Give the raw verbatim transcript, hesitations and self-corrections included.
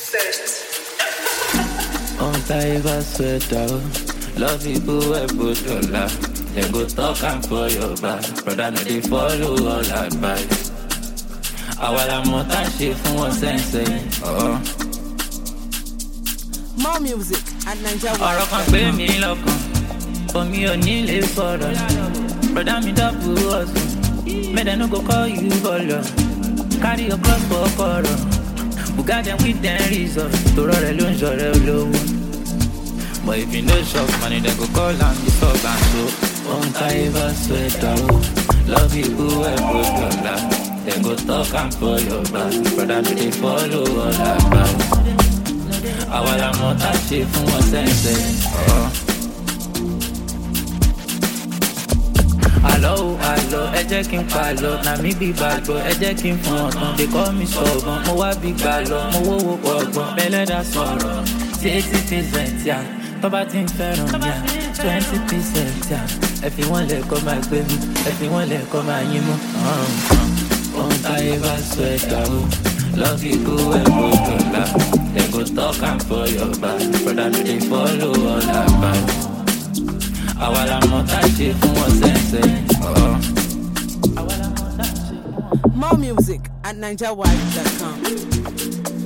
On time I sweat out. Love people who put your life. They go talk and for your back. Brother, no they follow all advice. Awala mota shit from one sense. Oh. More music at Nigeria. Ọ̀rọ̀ kan gbé mi lọ́kàn, omi ò ní lè sọ̀rọ̀. Brother mi dọ́pù ọ̀sùn, mẹ́dẹ̀ no go call you bọ̀lọ̀. Carry your cross for kọ̀rọ̀, buga dem with dem reason. Torọ̀ rẹ̀ ló ń ṣọ̀rẹ́ olówó. But if you no shop money, they go call am disturb am so. One time I sweat out, love people wey put your life. They go talk am for your back, brother no dey follow all advice. Awala mota shit fún wọn sẹ́nsẹ́. Àlọ́ o àlọ́ ẹ jẹ́ kí n palọ̀, na mi bí bàgbọ́ ẹ jẹ́ kí n fún ọ̀tàn. They call me sọ̀gbọ́n, mo wá bí gbà lọ, mo wówó pọ̀gbọ́n. Bẹ́lẹ́dà sọ̀rọ̀, sí eighty percent yá, tọ́ba ti ń fẹ́ràn yá, twenty percent yá. Ẹ fi wọ́n lẹ̀ kọ́ máa gbé mi, ẹ fi wọ́n lẹ̀ kọ́ máa yín mú. Ohun táyé bá sọ ẹ̀dá o, love you go and go to love. They go talk and for your back, brother no dey follow all advice. Awala mota shit fún wọn sẹ́nsẹ́. More music at nigeria wide dot com.